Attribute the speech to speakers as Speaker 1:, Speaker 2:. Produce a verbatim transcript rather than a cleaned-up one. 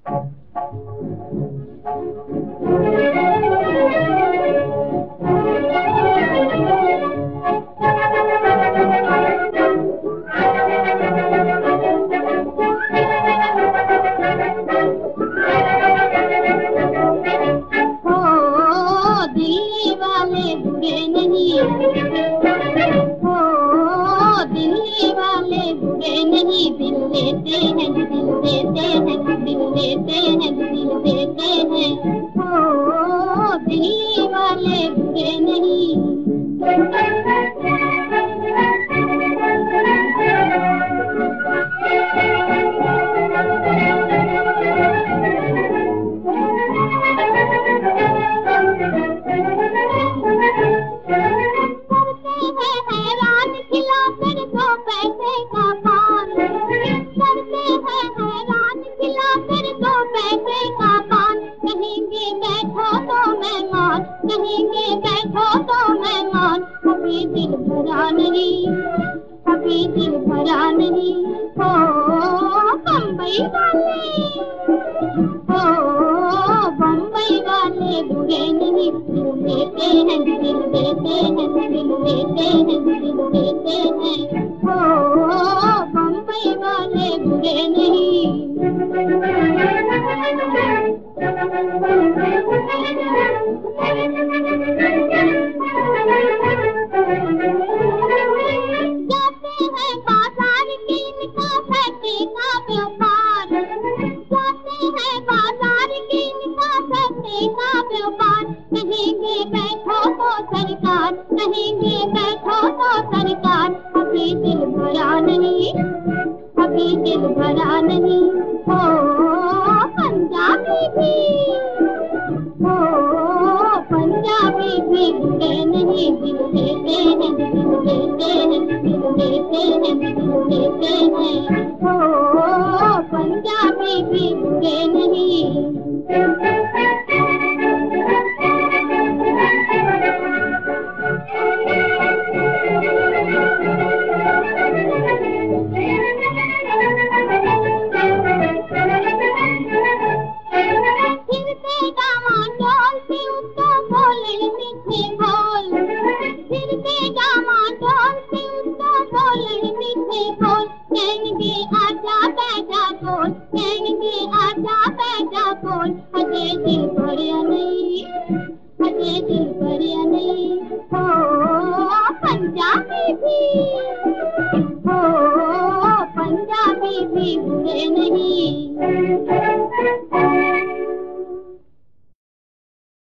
Speaker 1: देते हैं, दिल देते हैं, दिल देते हैं, दिल देते हैं। ओ दिल वाले बुरे नहीं। कहेंगे बैठो तो मेहमान, कभी दिल भरा नहीं, कभी दिल भरा नहीं। हो बम्बई वाले, हो बम्बई वाले बुरे नहीं। दिल देते हैं, दिल देते हैं, दिल देते हैं, दिल देते हैं। हो बम्बई वाले बुरे नहीं। कहेंगे बैठो तो सरकार, कहेंगे बैठो तो सरकार। अभी दिल भरा नहीं, अभी दिल भरा नहीं। हो पंजाबी भी, हो पंजाबी भी बुरे नहीं। दिल देते हैं, दिल देते हैं, दिल देते हैं, दिल देते हैं। हो पंजाबी भी